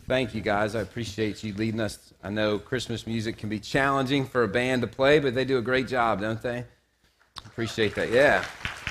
Thank you, guys. I appreciate you leading us. I know Christmas music can be challenging for a band to play, but they do a great job, don't they? Appreciate that. Yeah.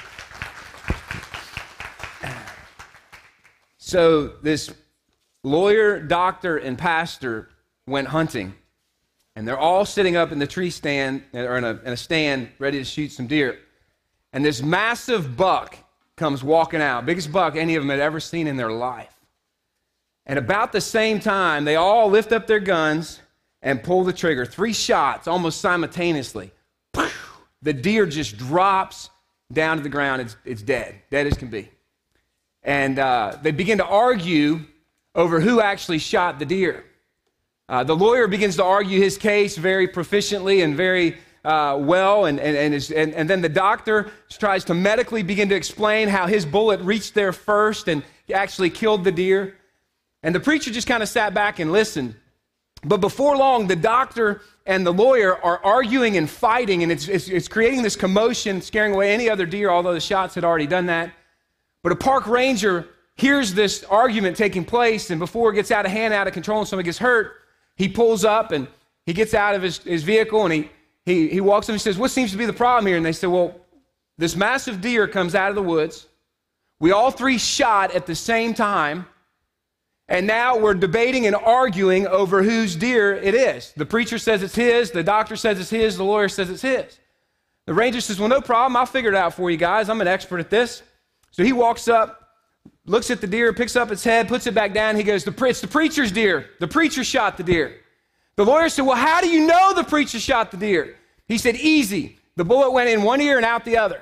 So this lawyer, doctor, and pastor went hunting, and they're all sitting up in the tree stand, or in a stand, ready to shoot some deer. And this massive buck comes walking out, biggest buck any of them had ever seen in their life. And about the same time, they all lift up their guns and pull the trigger. 3 shots almost simultaneously. The deer just drops down to the ground. It's dead as can be. And they begin to argue over who actually shot the deer. The lawyer begins to argue his case very proficiently and very well, and then the doctor tries to medically begin to explain how his bullet reached there first and actually killed the deer. And the preacher just kind of sat back and listened. But before long, the doctor and the lawyer are arguing and fighting, and it's creating this commotion, scaring away any other deer, although the shots had already done that. But a park ranger hears this argument taking place, and before it gets out of hand, out of control, and somebody gets hurt, he pulls up and he gets out of his vehicle, and he walks up and he says, "What seems to be the problem here?" And they say, "Well, this massive deer comes out of the woods. We all 3 shot at the same time. And now we're debating and arguing over whose deer it is. The preacher says it's his, the doctor says it's his, the lawyer says it's his." The ranger says, "Well, no problem, I'll figure it out for you guys. I'm an expert at this." So he walks up, looks at the deer, picks up its head, puts it back down. He goes, "It's the preacher's deer. The preacher shot the deer." The lawyer said, "Well, how do you know the preacher shot the deer?" He said, "Easy. The bullet went in one ear and out the other."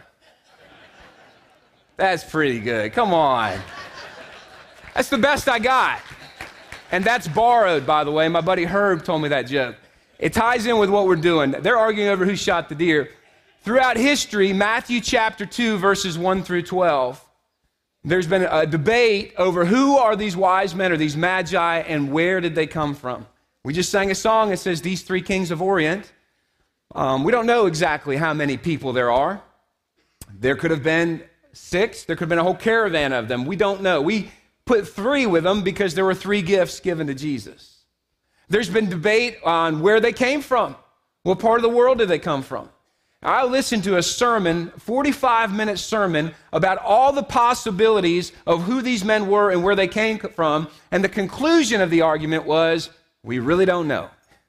That's pretty good. Come on. That's the best I got. And that's borrowed, by the way. My buddy Herb told me that joke. It ties in with what we're doing. They're arguing over who shot the deer. Throughout history, Matthew chapter 2, verses 1 through 12, there's been a debate over who are these wise men or these magi and where did they come from. We just sang a song that says, "These 3 kings of Orient." We don't know exactly how many people there are. There could have been 6. There could have been a whole caravan of them. We don't know. We put 3 with them because there were 3 gifts given to Jesus. There's been debate on where they came from. What part of the world did they come from? I listened to a sermon, 45-minute sermon, about all the possibilities of who these men were and where they came from, and the conclusion of the argument was, we really don't know.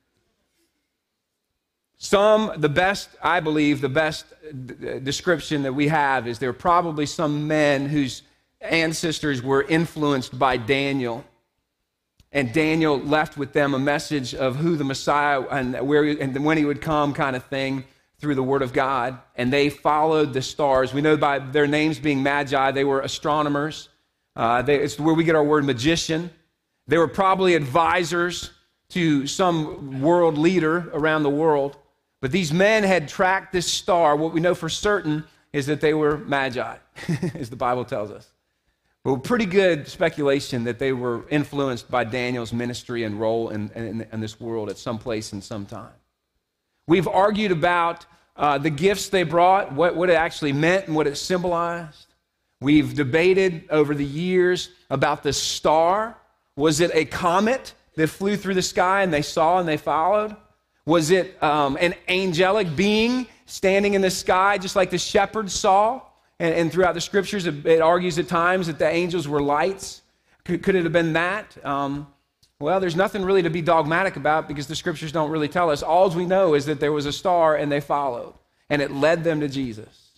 I believe the best description that we have is there are probably some men whose ancestors were influenced by Daniel, and Daniel left with them a message of who the Messiah and where and when he would come, kind of thing, through the Word of God, and they followed the stars. We know by their names being magi, they were astronomers. It's where we get our word magician. They were probably advisors to some world leader around the world, but these men had tracked this star. What we know for certain is that they were magi, as the Bible tells us. But pretty good speculation that they were influenced by Daniel's ministry and role in this world at some place and some time. We've argued about the gifts they brought, what it actually meant and what it symbolized. We've debated over the years about the star. Was it a comet that flew through the sky and they saw and they followed? Was it an angelic being standing in the sky just like the shepherds saw? And throughout the scriptures, it argues at times that the angels were lights. Could it have been that? Well, there's nothing really to be dogmatic about because the scriptures don't really tell us. All we know is that there was a star and they followed, and it led them to Jesus.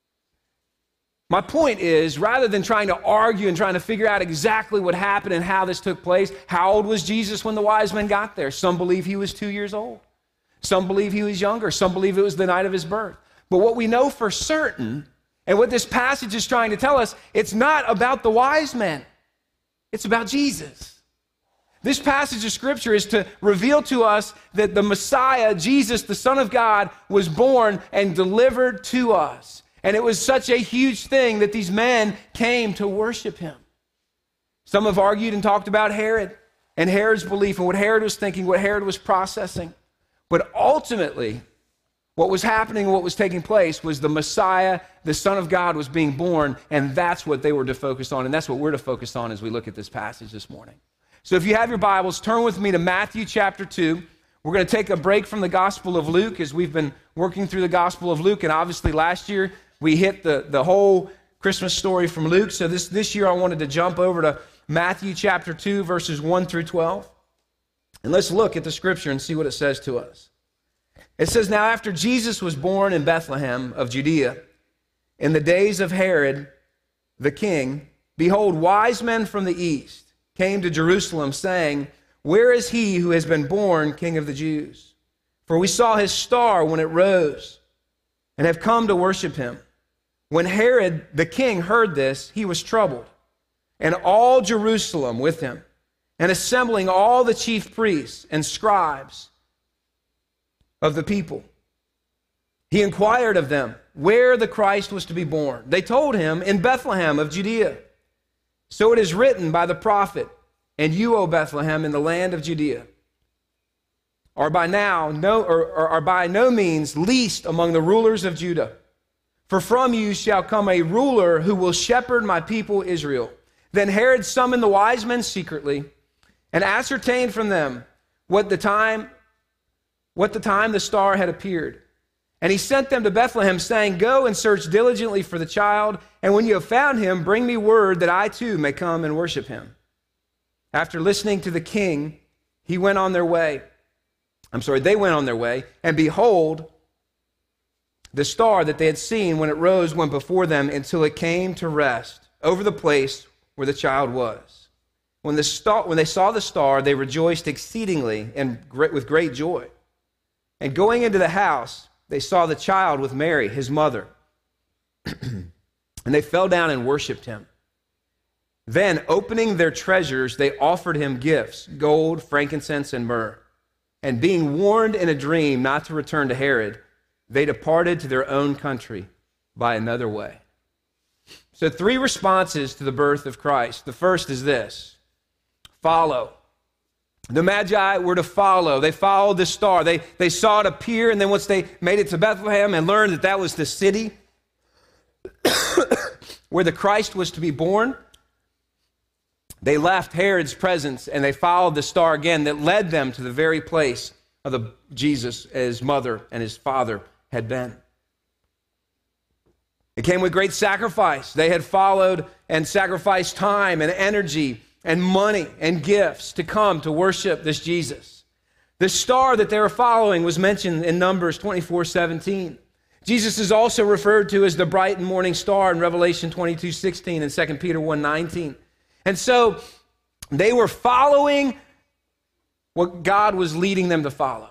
My point is, rather than trying to argue and trying to figure out exactly what happened and how this took place, how old was Jesus when the wise men got there? Some believe he was 2 years old. Some believe he was younger. Some believe it was the night of his birth. But what we know for certain, and what this passage is trying to tell us, it's not about the wise men. It's about Jesus. This passage of Scripture is to reveal to us that the Messiah, Jesus, the Son of God, was born and delivered to us. And it was such a huge thing that these men came to worship him. Some have argued and talked about Herod and Herod's belief and what Herod was thinking, what Herod was processing. But ultimately, what was happening, what was taking place was the Messiah, the Son of God, was being born, and that's what they were to focus on, and that's what we're to focus on as we look at this passage this morning. So if you have your Bibles, turn with me to Matthew chapter 2. We're going to take a break from the Gospel of Luke as we've been working through the Gospel of Luke. And obviously last year we hit the whole Christmas story from Luke. So this year I wanted to jump over to Matthew chapter 2, verses 1 through 12. And let's look at the scripture and see what it says to us. It says, "Now after Jesus was born in Bethlehem of Judea, in the days of Herod the king, behold, wise men from the east came to Jerusalem, saying, 'Where is he who has been born King of the Jews? For we saw his star when it rose, and have come to worship him.' When Herod the king heard this, he was troubled, and all Jerusalem with him. And assembling all the chief priests and scribes of the people, he inquired of them where the Christ was to be born. They told him, 'In Bethlehem of Judea. So it is written by the prophet, and you, O Bethlehem, in the land of Judea, are by no means least among the rulers of Judah. For from you shall come a ruler who will shepherd my people Israel.' Then Herod summoned the wise men secretly, and ascertained from them what the time the star had appeared. And he sent them to Bethlehem, saying, 'Go and search diligently for the child, and when you have found him, bring me word that I too may come and worship him.' After listening to the king, they went on their way, and behold, the star that they had seen when it rose went before them until it came to rest over the place where the child was. When they saw the star, they rejoiced exceedingly and with great joy. And going into the house, they saw the child with Mary, his mother. And they fell down and worshiped him. Then, opening their treasures, they offered him gifts, gold, frankincense, and myrrh. And being warned in a dream not to return to Herod, they departed to their own country by another way." So 3 responses to the birth of Christ. The first is this: follow. The Magi were to follow. They followed the star. They saw it appear, and then once they made it to Bethlehem and learned that that was the city where the Christ was to be born, they left Herod's presence and they followed the star again that led them to the very place of Jesus, his mother and his father had been. It came with great sacrifice. They had followed and sacrificed time and energy and money and gifts to come to worship this Jesus. The star that they were following was mentioned in Numbers 24:17. Jesus is also referred to as the bright and morning star in Revelation 22:16 and 2 Peter 1:19. And so they were following what God was leading them to follow.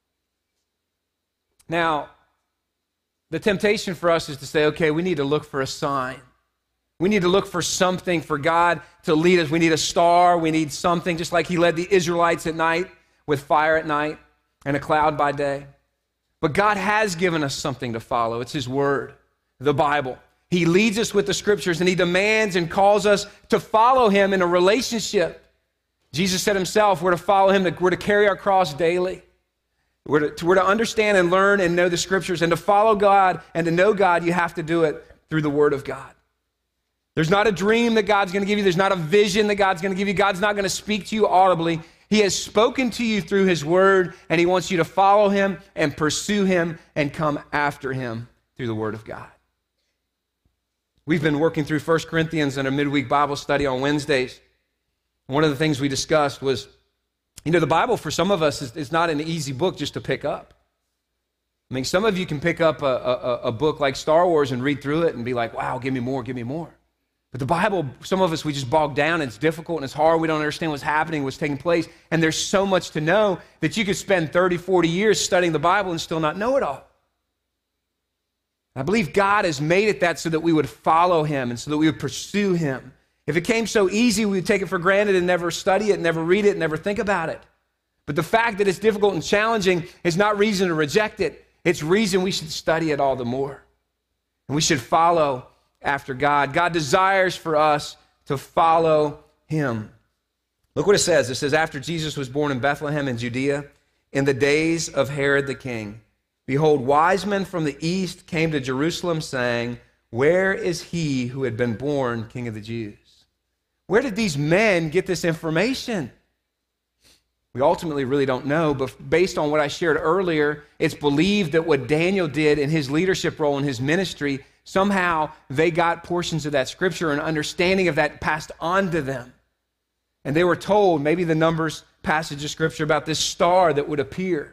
Now, the temptation for us is to say, okay, we need to look for a sign. We need to look for something for God to lead us. We need a star. We need something, just like he led the Israelites at night with fire at night and a cloud by day. But God has given us something to follow. It's his word, the Bible. He leads us with the scriptures, and he demands and calls us to follow him in a relationship. Jesus said himself, we're to follow him, we're to carry our cross daily. We're to understand and learn and know the scriptures, and to follow God and to know God, you have to do it through the word of God. There's not a dream that God's going to give you. There's not a vision that God's going to give you. God's not going to speak to you audibly. He has spoken to you through his word, and he wants you to follow him and pursue him and come after him through the word of God. We've been working through 1 Corinthians in a midweek Bible study on Wednesdays. One of the things we discussed was, the Bible for some of us is not an easy book just to pick up. I mean, some of you can pick up a book like Star Wars and read through it and be like, wow, give me more, give me more. But the Bible, some of us, we just bog down, and it's difficult and it's hard. We don't understand what's happening, what's taking place. And there's so much to know that you could spend 30, 40 years studying the Bible and still not know it all. I believe God has made it that so that we would follow him and so that we would pursue him. If it came so easy, we would take it for granted and never study it, never read it, never think about it. But the fact that it's difficult and challenging is not reason to reject it. It's reason we should study it all the more. And we should follow after God. God desires for us to follow him. Look what it says. It says, after Jesus was born in Bethlehem in Judea, in the days of Herod the king, behold, wise men from the east came to Jerusalem, saying, where is he who had been born King of the Jews? Where did these men get this information? We ultimately really don't know, but based on what I shared earlier, it's believed that what Daniel did in his leadership role in his ministry, somehow they got portions of that scripture and understanding of that passed on to them. And they were told, maybe the Numbers passage of scripture, about this star that would appear.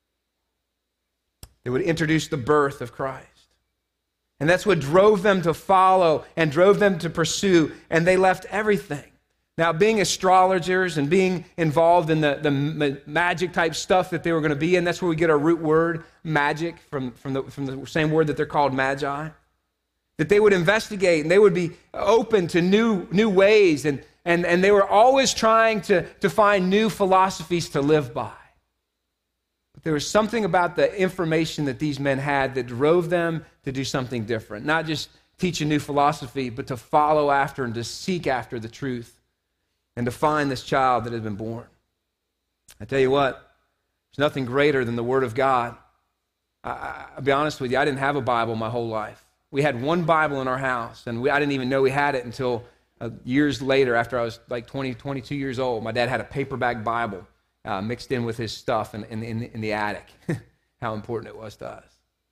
It would introduce the birth of Christ. And that's what drove them to follow and drove them to pursue, and they left everything. Now, being astrologers and being involved in the magic type stuff that they were going to be in, that's where we get our root word, magic, from the same word that they're called magi. That they would investigate and they would be open to new ways, and they were always trying to find new philosophies to live by. But there was something about the information that these men had that drove them to do something different. Not just teach a new philosophy, but to follow after and to seek after the truth and to find this child that had been born. I tell you what, there's nothing greater than the Word of God. I'll be honest with you, I didn't have a Bible my whole life. We had one Bible in our house, and I didn't even know we had it until years later, after I was like 20, 22 years old. My dad had a paperback Bible mixed in with his stuff in the attic. How important it was to us.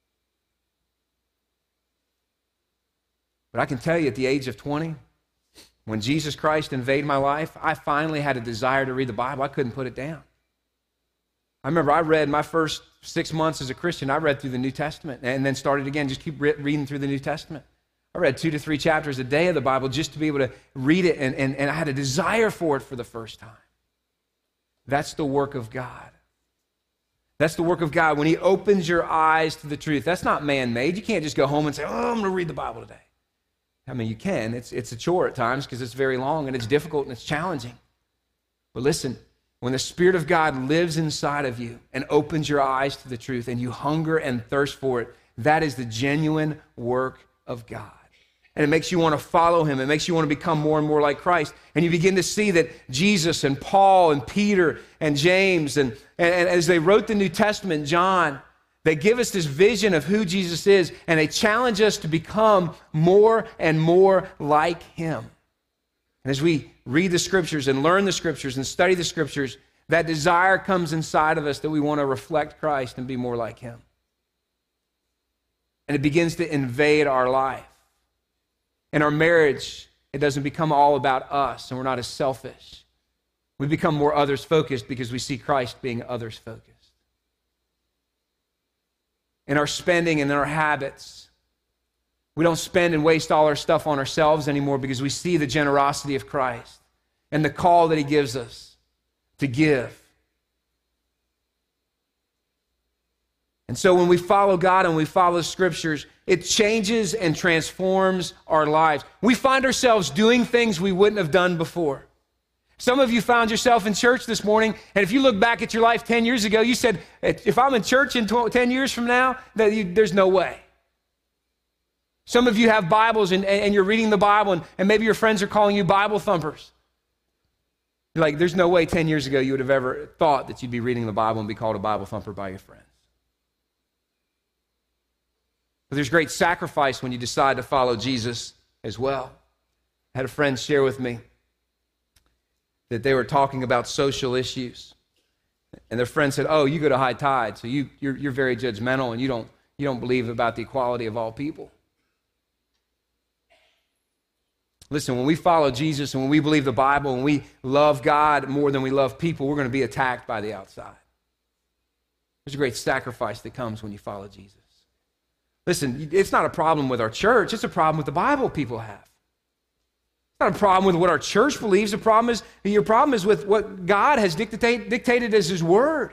But I can tell you, at the age of 20, when Jesus Christ invaded my life, I finally had a desire to read the Bible. I couldn't put it down. I remember I read my first 6 months as a Christian, I read through the New Testament and then started again, just keep reading through the New Testament. I read 2 to 3 chapters a day of the Bible just to be able to read it, and I had a desire for it for the first time. That's the work of God. That's the work of God when He opens your eyes to the truth. That's not man-made. You can't just go home and say, I'm going to read the Bible today. I mean, you can. It's a chore at times because it's very long and it's difficult and it's challenging. But listen, when the Spirit of God lives inside of you and opens your eyes to the truth and you hunger and thirst for it, that is the genuine work of God. And it makes you want to follow Him. It makes you want to become more and more like Christ. And you begin to see that Jesus and Paul and Peter and James, and as they wrote the New Testament, John, they give us this vision of who Jesus is, and they challenge us to become more and more like Him. And as we read the Scriptures and learn the Scriptures and study the Scriptures, that desire comes inside of us that we want to reflect Christ and be more like Him. And it begins to invade our life. In our marriage, it doesn't become all about us, and we're not as selfish. We become more others-focused because we see Christ being others-focused. In our spending and in our habits, we don't spend and waste all our stuff on ourselves anymore because we see the generosity of Christ and the call that He gives us to give. And so when we follow God and we follow the Scriptures, it changes and transforms our lives. We find ourselves doing things we wouldn't have done before. Some of you found yourself in church this morning, and if you look back at your life 10 years ago, you said, if I'm in church in 10 years from now, there's no way. Some of you have Bibles, and you're reading the Bible, and maybe your friends are calling you Bible thumpers. You're like, there's no way 10 years ago you would have ever thought that you'd be reading the Bible and be called a Bible thumper by your friends. But there's great sacrifice when you decide to follow Jesus as well. I had a friend share with me that they were talking about social issues. And their friend said, you go to High Tide, so you're very judgmental and you don't believe about the equality of all people. Listen, when we follow Jesus and when we believe the Bible and we love God more than we love people, we're going to be attacked by the outside. There's a great sacrifice that comes when you follow Jesus. Listen, it's not a problem with our church. It's a problem with the Bible people have. It's not a problem with what our church believes. Your problem is with what God has dictated as His Word.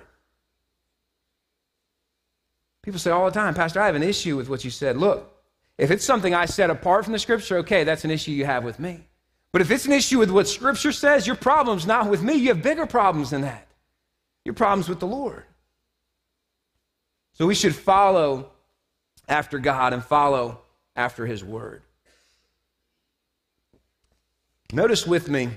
People say all the time, Pastor, I have an issue with what you said. Look, if it's something I said apart from the Scripture, okay, that's an issue you have with me. But if it's an issue with what Scripture says, your problem's not with me. You have bigger problems than that. Your problem's with the Lord. So we should follow after God and follow after His Word. Notice with me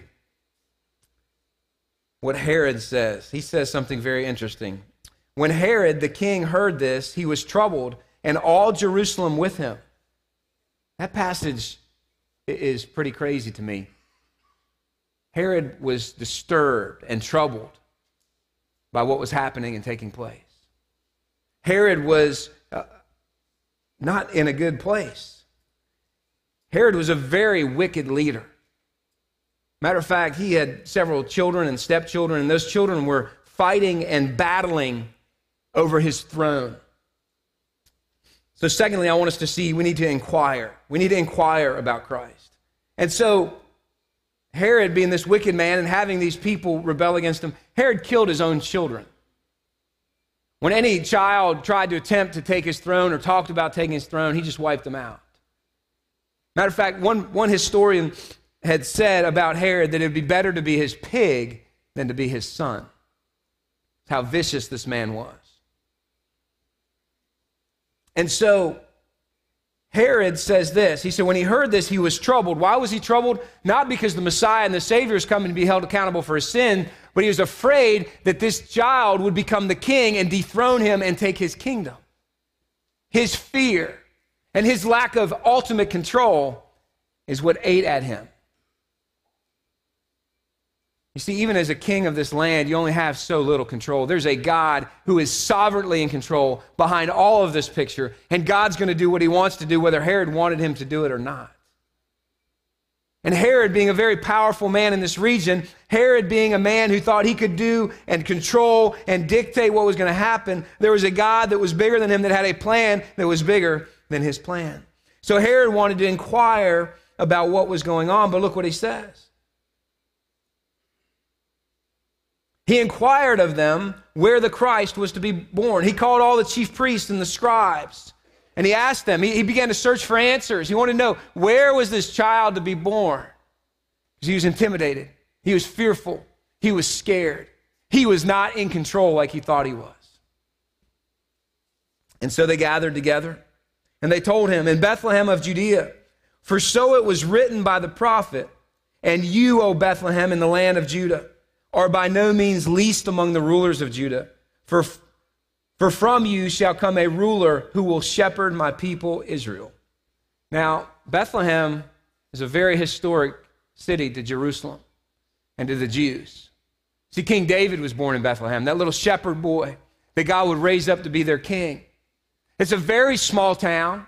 what Herod says. He says something very interesting. When Herod the king heard this, he was troubled, and all Jerusalem with him. That passage is pretty crazy to me. Herod was disturbed and troubled by what was happening and taking place. Herod was not in a good place. Herod was a very wicked leader. Matter of fact, he had several children and stepchildren, and those children were fighting and battling over his throne. So secondly, I want us to see we need to inquire. We need to inquire about Christ. And so Herod, being this wicked man and having these people rebel against him, Herod killed his own children. When any child tried to attempt to take his throne or talked about taking his throne, he just wiped them out. Matter of fact, one historian had said about Herod that it would be better to be his pig than to be his son. That's how vicious this man was. And so Herod says this. He said when he heard this, he was troubled. Why was he troubled? Not because the Messiah and the Savior is coming to be held accountable for his sin, but he was afraid that this child would become the king and dethrone him and take his kingdom. His fear and his lack of ultimate control is what ate at him. You see, even as a king of this land, you only have so little control. There's a God who is sovereignly in control behind all of this picture, and God's going to do what he wants to do, whether Herod wanted him to do it or not. And Herod, being a very powerful man in this region, Herod being a man who thought he could do and control and dictate what was going to happen, there was a God that was bigger than him that had a plan that was bigger than his plan. So Herod wanted to inquire about what was going on, but look what he says. He inquired of them where the Christ was to be born. He called all the chief priests and the scribes, and he asked them. He began to search for answers. He wanted to know, where was this child to be born? Because he was intimidated. He was fearful. He was scared. He was not in control like he thought he was. And so they gathered together, and they told him, in Bethlehem of Judea, for so it was written by the prophet, and you, O Bethlehem, in the land of Judah, are by no means least among the rulers of Judah. For from you shall come a ruler who will shepherd my people Israel. Now, Bethlehem is a very historic city to Jerusalem and to the Jews. See, King David was born in Bethlehem, that little shepherd boy that God would raise up to be their king. It's a very small town.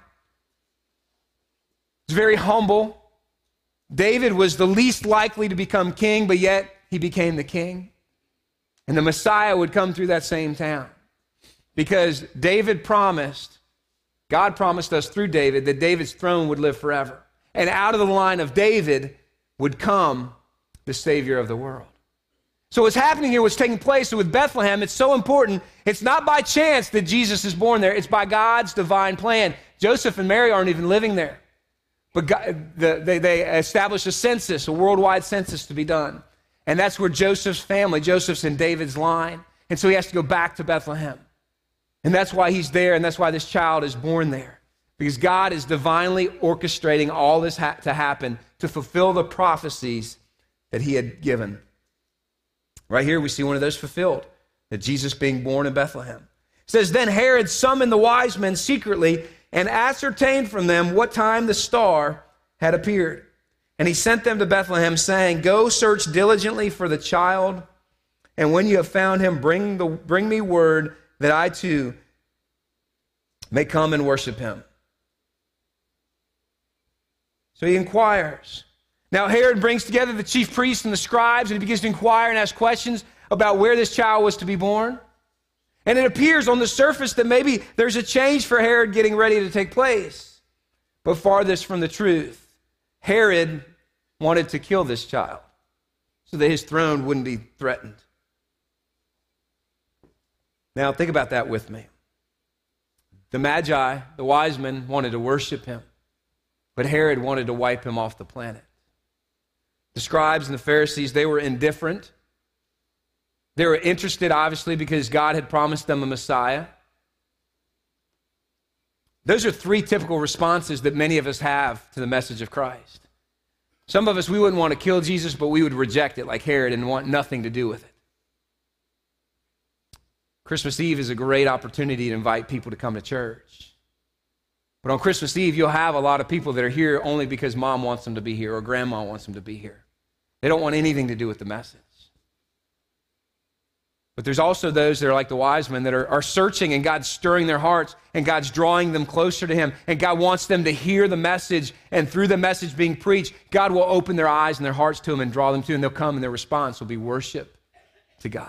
It's very humble. David was the least likely to become king, but yet he became the king. And the Messiah would come through that same town. Because God promised us through David that David's throne would live forever. And out of the line of David would come the Savior of the world. So what's happening here, what's taking place with Bethlehem, it's so important. It's not by chance that Jesus is born there. It's by God's divine plan. Joseph and Mary aren't even living there. But they established a census, a worldwide census to be done. And that's where Joseph's in David's line. And so he has to go back to Bethlehem. And that's why he's there, and that's why this child is born there. Because God is divinely orchestrating all this to happen to fulfill the prophecies that he had given. Right here we see one of those fulfilled, that Jesus being born in Bethlehem. It says, then Herod summoned the wise men secretly and ascertained from them what time the star had appeared. And he sent them to Bethlehem, saying, go search diligently for the child, and when you have found him, bring me word that I too may come and worship him. So he inquires. Now Herod brings together the chief priests and the scribes, and he begins to inquire and ask questions about where this child was to be born. And it appears on the surface that maybe there's a change for Herod getting ready to take place. But farthest from the truth. Herod wanted to kill this child so that his throne wouldn't be threatened. Now, think about that with me. The Magi, the wise men, wanted to worship him, but Herod wanted to wipe him off the planet. The scribes and the Pharisees, they were indifferent. They were interested, obviously, because God had promised them a Messiah. Those are three typical responses that many of us have to the message of Christ. Some of us, we wouldn't want to kill Jesus, but we would reject it like Herod and want nothing to do with it. Christmas Eve is a great opportunity to invite people to come to church. But on Christmas Eve, you'll have a lot of people that are here only because mom wants them to be here or grandma wants them to be here. They don't want anything to do with the message. But there's also those that are like the wise men that are searching, and God's stirring their hearts, and God's drawing them closer to him, and God wants them to hear the message, and through the message being preached, God will open their eyes and their hearts to him and draw them to him, and they'll come, and their response will be worship to God.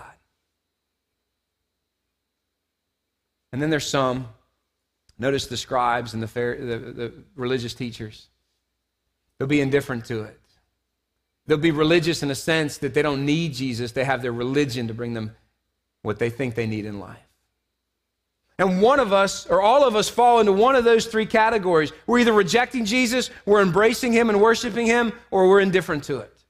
And then there's some, notice the scribes and the religious teachers. They'll be indifferent to it. They'll be religious in a sense that they don't need Jesus. They have their religion to bring them what they think they need in life. And one of us, or all of us, fall into one of those three categories. We're either rejecting Jesus, we're embracing him and worshiping him, or we're indifferent to it.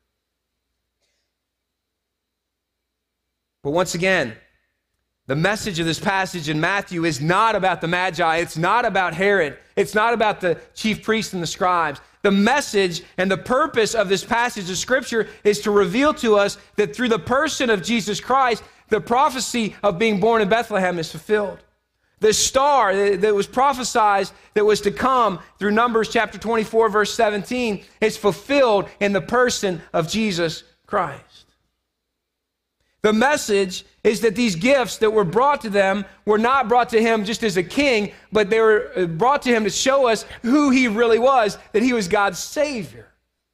But once again, the message of this passage in Matthew is not about the Magi. It's not about Herod. It's not about the chief priests and the scribes. The message and the purpose of this passage of Scripture is to reveal to us that through the person of Jesus Christ, the prophecy of being born in Bethlehem is fulfilled. The star that was prophesied that was to come through Numbers chapter 24, verse 17, is fulfilled in the person of Jesus Christ. The message is that these gifts that were brought to them were not brought to him just as a king, but they were brought to him to show us who he really was, that he was God's Savior.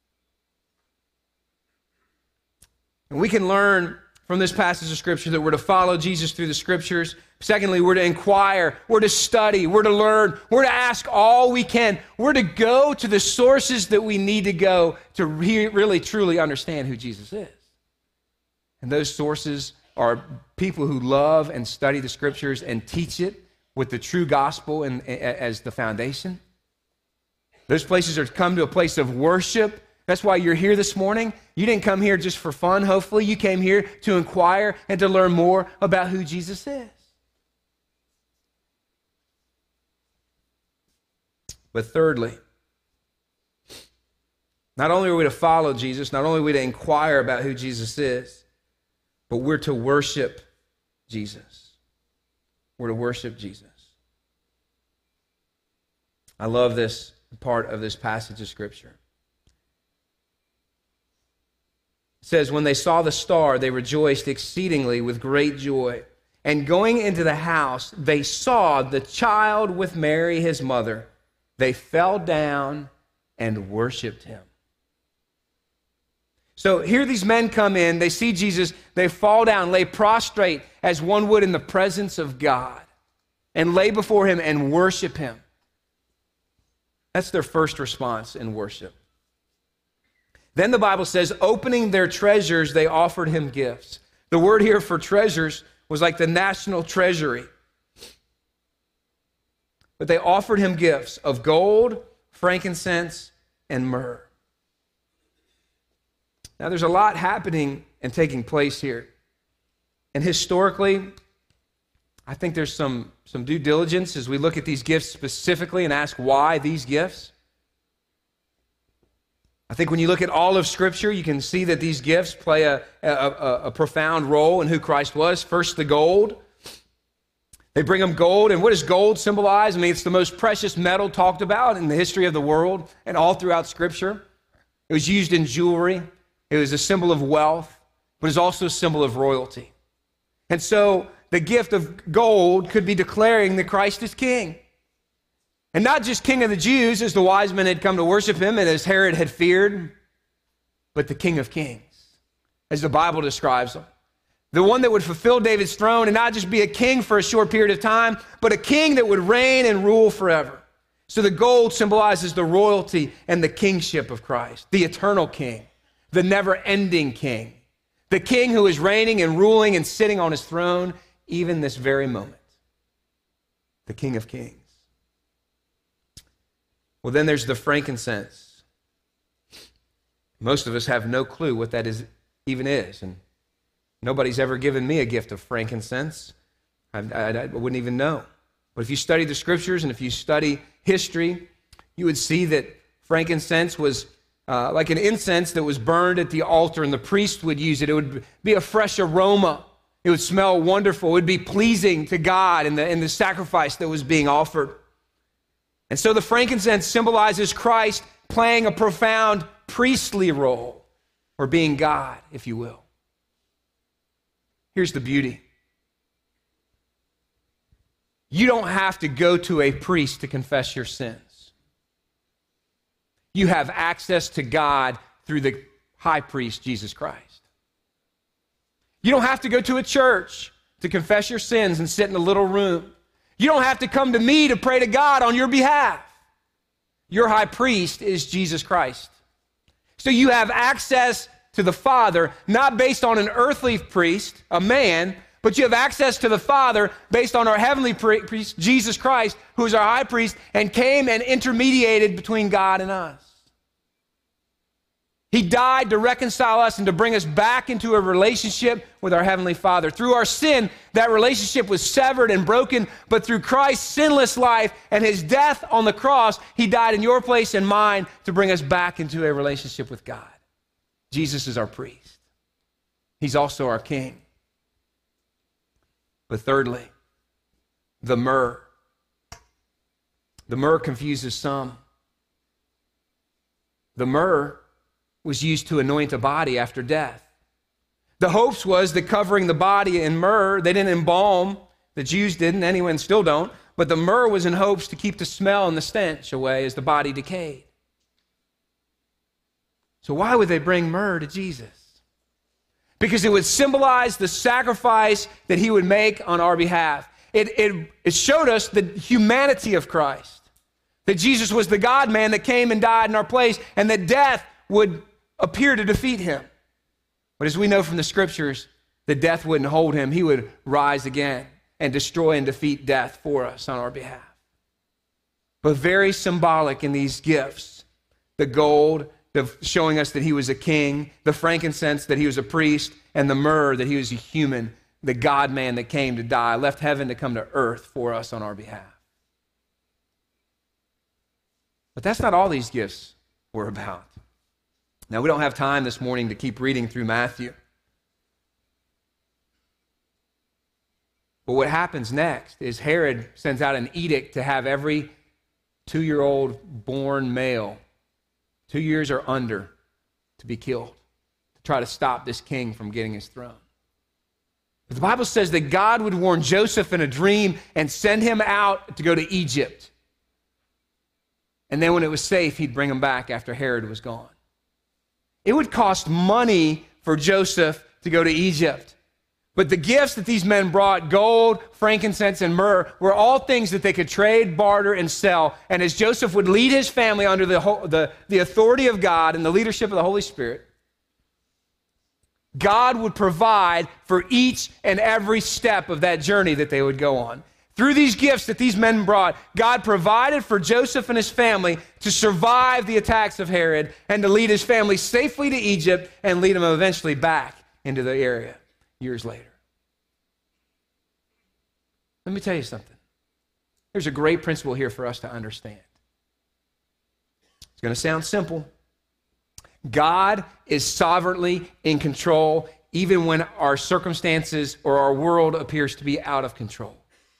And we can learn from this passage of Scripture that we're to follow Jesus through the Scriptures. Secondly, we're to inquire, we're to study, we're to learn, we're to ask all we can. We're to go to the sources that we need to go to really, truly understand who Jesus is. And those sources are people who love and study the Scriptures and teach it with the true gospel as the foundation. Those places are to come to a place of worship. That's why you're here this morning. You didn't come here just for fun, hopefully. You came here to inquire and to learn more about who Jesus is. But thirdly, not only are we to follow Jesus, not only are we to inquire about who Jesus is, but we're to worship Jesus. We're to worship Jesus. I love this part of this passage of Scripture. It says, when they saw the star, they rejoiced exceedingly with great joy. And going into the house, they saw the child with Mary, his mother. They fell down and worshiped him. So here these men come in, they see Jesus, they fall down, lay prostrate as one would in the presence of God, and lay before him and worship him. That's their first response in worship. Then the Bible says, opening their treasures, they offered him gifts. The word here for treasures was like the national treasury. But they offered him gifts of gold, frankincense, and myrrh. Now, there's a lot happening and taking place here. And historically, I think there's some due diligence as we look at these gifts specifically and ask why these gifts. I think when you look at all of Scripture, you can see that these gifts play a profound role in who Christ was. First, the gold. They bring him gold, and what does gold symbolize? I mean, it's the most precious metal talked about in the history of the world and all throughout Scripture. It was used in jewelry. It was a symbol of wealth, but it's also a symbol of royalty. And so the gift of gold could be declaring that Christ is king. And not just king of the Jews, as the wise men had come to worship him and as Herod had feared, but the King of Kings, as the Bible describes him. The one that would fulfill David's throne and not just be a king for a short period of time, but a king that would reign and rule forever. So the gold symbolizes the royalty and the kingship of Christ, the eternal king, the never-ending king, the king who is reigning and ruling and sitting on his throne even this very moment, the King of Kings. Well, then there's the frankincense. Most of us have no clue what that even is, and nobody's ever given me a gift of frankincense. I wouldn't even know. But if you study the Scriptures and if you study history, you would see that frankincense was like an incense that was burned at the altar, and the priest would use it. It would be a fresh aroma. It would smell wonderful. It would be pleasing to God in the sacrifice that was being offered. And so the frankincense symbolizes Christ playing a profound priestly role. or being God, if you will. Here's the beauty. You don't have to go to a priest to confess your sins. You have access to God through the high priest, Jesus Christ. You don't have to go to a church to confess your sins and sit in a little room. You don't have to come to me to pray to God on your behalf. Your high priest is Jesus Christ. So you have access to the Father, not based on an earthly priest, a man, but you have access to the Father based on our heavenly priest, Jesus Christ, who is our high priest and came and intermediated between God and us. He died to reconcile us and to bring us back into a relationship with our Heavenly Father. Through our sin, that relationship was severed and broken, but through Christ's sinless life and his death on the cross, he died in your place and mine to bring us back into a relationship with God. Jesus is our priest. He's also our king. But thirdly, the myrrh. The myrrh confuses some. The myrrh was used to anoint a body after death. The hopes was that covering the body in myrrh, they didn't embalm, the Jews didn't, anyone still don't, but the myrrh was in hopes to keep the smell and the stench away as the body decayed. So why would they bring myrrh to Jesus? Because it would symbolize the sacrifice that he would make on our behalf. It showed us the humanity of Christ, that Jesus was the God-man that came and died in our place, and that death would appear to defeat him. But as we know from the scriptures, that death wouldn't hold him. He would rise again and destroy and defeat death for us on our behalf. But very symbolic in these gifts, the gold showing us that he was a king, the frankincense that he was a priest, and the myrrh that he was a human, the God-man that came to die, left heaven to come to earth for us on our behalf. But that's not all these gifts were about. Now, we don't have time this morning to keep reading through Matthew. But what happens next is Herod sends out an edict to have every 2-year-old born male, 2 years or under, to be killed, to try to stop this king from getting his throne. But the Bible says that God would warn Joseph in a dream and send him out to go to Egypt. And then when it was safe, he'd bring him back after Herod was gone. It would cost money for Joseph to go to Egypt. But the gifts that these men brought, gold, frankincense, and myrrh, were all things that they could trade, barter, and sell. And as Joseph would lead his family under the authority of God and the leadership of the Holy Spirit, God would provide for each and every step of that journey that they would go on. Through these gifts that these men brought, God provided for Joseph and his family to survive the attacks of Herod and to lead his family safely to Egypt and lead them eventually back into the area years later. Let me tell you something. There's a great principle here for us to understand. It's going to sound simple. God is sovereignly in control even when our circumstances or our world appears to be out of control.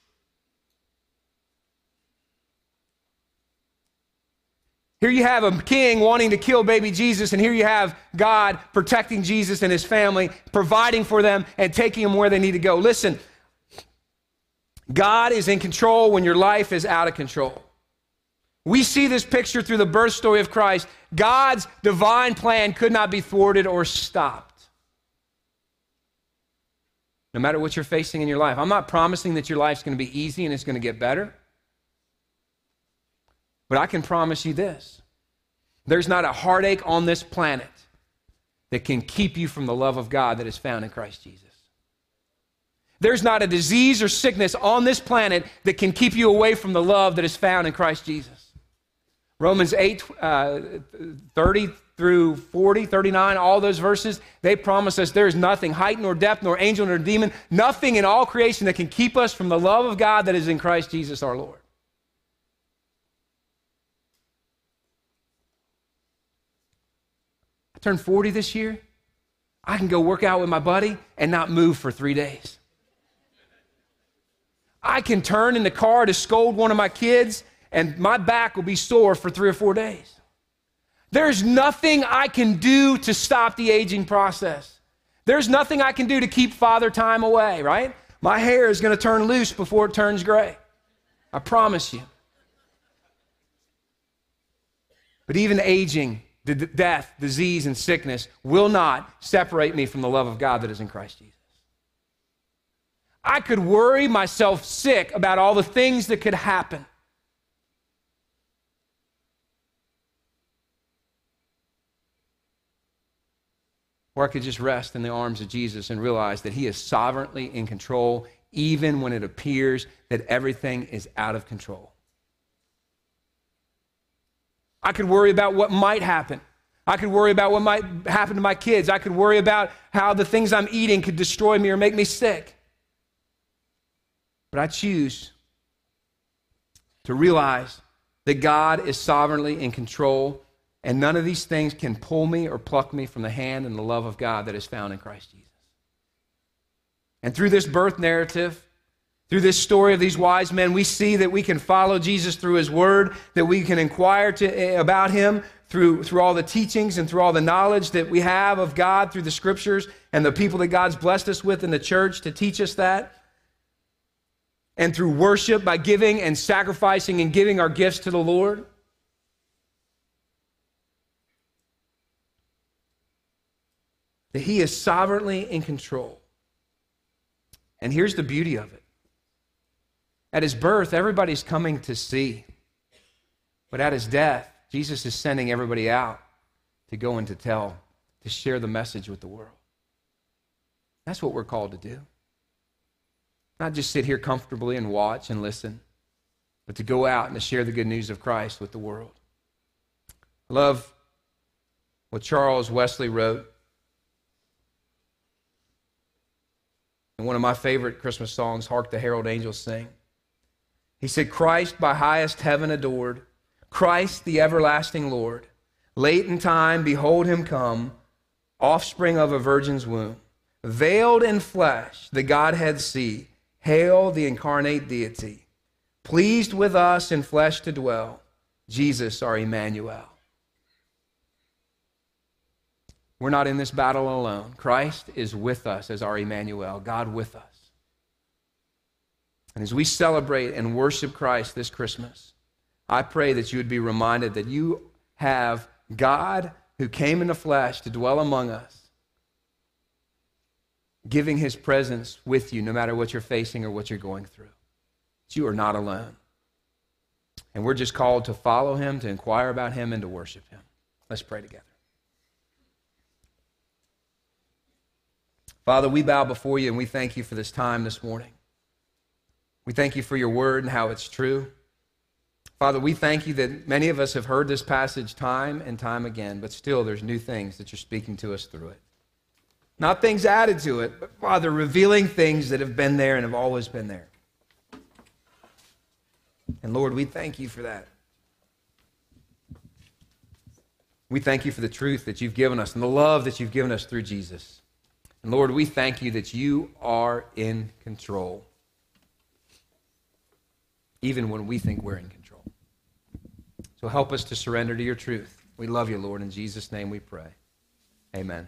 Here you have a king wanting to kill baby Jesus, and here you have God protecting Jesus and his family, providing for them and taking them where they need to go. Listen, God is in control when your life is out of control. We see this picture through the birth story of Christ. God's divine plan could not be thwarted or stopped. No matter what you're facing in your life. I'm not promising that your life's going to be easy and it's going to get better. But I can promise you this. There's not a heartache on this planet that can keep you from the love of God that is found in Christ Jesus. There's not a disease or sickness on this planet that can keep you away from the love that is found in Christ Jesus. Romans 8, 30 through 40, 39, all those verses, they promise us there is nothing, height nor depth, nor angel nor demon, nothing in all creation that can keep us from the love of God that is in Christ Jesus our Lord. I turned 40 this year. I can go work out with my buddy and not move for 3 days. I can turn in the car to scold one of my kids and my back will be sore for 3 or 4 days. There's nothing I can do to stop the aging process. There's nothing I can do to keep Father Time away, right? My hair is going to turn loose before it turns gray. I promise you. But even aging, death, disease, and sickness will not separate me from the love of God that is in Christ Jesus. I could worry myself sick about all the things that could happen. Or I could just rest in the arms of Jesus and realize that he is sovereignly in control, even when it appears that everything is out of control. I could worry about what might happen. I could worry about what might happen to my kids. I could worry about how the things I'm eating could destroy me or make me sick. But I choose to realize that God is sovereignly in control, and none of these things can pull me or pluck me from the hand and the love of God that is found in Christ Jesus. And through this birth narrative, through this story of these wise men, we see that we can follow Jesus through his word, that we can inquire about him through all the teachings and through all the knowledge that we have of God through the scriptures and the people that God's blessed us with in the church to teach us that. And through worship by giving and sacrificing and giving our gifts to the Lord. That he is sovereignly in control. And here's the beauty of it. At his birth, everybody's coming to see. But at his death, Jesus is sending everybody out to go and to tell, to share the message with the world. That's what we're called to do. Not just sit here comfortably and watch and listen, but to go out and to share the good news of Christ with the world. I love what Charles Wesley wrote. And one of my favorite Christmas songs, Hark the Herald Angels Sing. He said, Christ by highest heaven adored, Christ the everlasting Lord, late in time behold him come, offspring of a virgin's womb, veiled in flesh the Godhead see, hail the incarnate deity, pleased with us in flesh to dwell, Jesus our Emmanuel. We're not in this battle alone. Christ is with us as our Emmanuel, God with us. And as we celebrate and worship Christ this Christmas, I pray that you would be reminded that you have God who came in the flesh to dwell among us, giving his presence with you no matter what you're facing or what you're going through. That you are not alone. And we're just called to follow him, to inquire about him, and to worship him. Let's pray together. Father, we bow before you and we thank you for this time this morning. We thank you for your word and how it's true. Father, we thank you that many of us have heard this passage time and time again, but still there's new things that you're speaking to us through it. Not things added to it, but Father, revealing things that have been there and have always been there. And Lord, we thank you for that. We thank you for the truth that you've given us and the love that you've given us through Jesus. And Lord, we thank you that you are in control, even when we think we're in control. So help us to surrender to your truth. We love you, Lord. In Jesus' name we pray. Amen.